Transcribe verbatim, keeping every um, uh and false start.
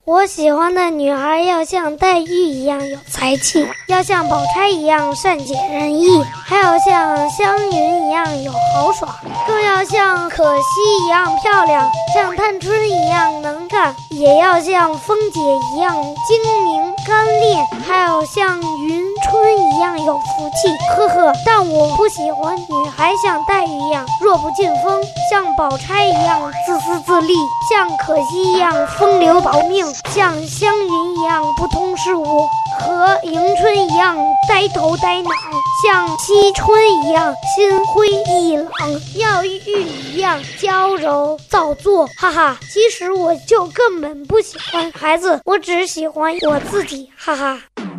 我喜欢的女孩要像黛玉一样有才气，要像宝钗一样善解人意，还要像湘云一样有豪爽，更要像可惜一样漂亮，像探春一样能干，也要像凤姐一样精明干练，还要像云春一样有福气。呵呵，但我不喜欢女孩像黛玉一样弱不禁风，像宝钗一样自私自利，像可惜一样风流保命，像湘云一样不通事务，和迎春一样呆头呆脑，像惜春一样心灰意冷，要玉一样娇柔造作。哈哈，其实我就根本不喜欢孩子，我只喜欢我自己。哈哈。